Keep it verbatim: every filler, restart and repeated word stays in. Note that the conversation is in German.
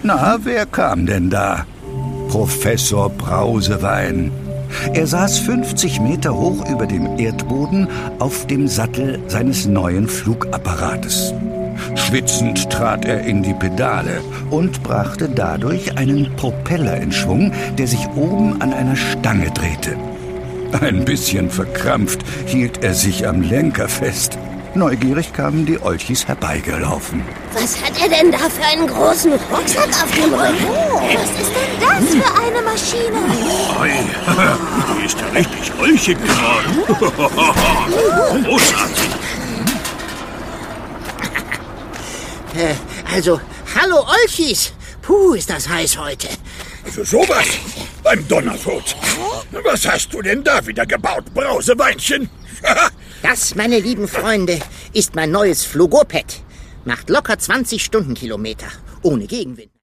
Na, wer kam denn da? Professor Brausewein. Er saß fünfzig Meter hoch über dem Erdboden auf dem Sattel seines neuen Flugapparates. Schwitzend trat er in die Pedale und brachte dadurch einen Propeller in Schwung, der sich oben an einer Stange drehte. Ein bisschen verkrampft hielt er sich am Lenker fest. Neugierig kamen die Olchis herbeigelaufen. Was hat er denn da für einen großen Rucksack auf dem Rücken? Oh, was ist denn das für eine Maschine? Oi, die ist ja richtig olchig geworden. Großartig. Äh, also, hallo Olchis. Puh, ist das heiß heute. Für sowas? Beim Donnertod. Was hast du denn da wieder gebaut, Brauseweinchen? Das, meine lieben Freunde, ist mein neues Flugoped. Macht locker zwanzig Stundenkilometer. Ohne Gegenwind.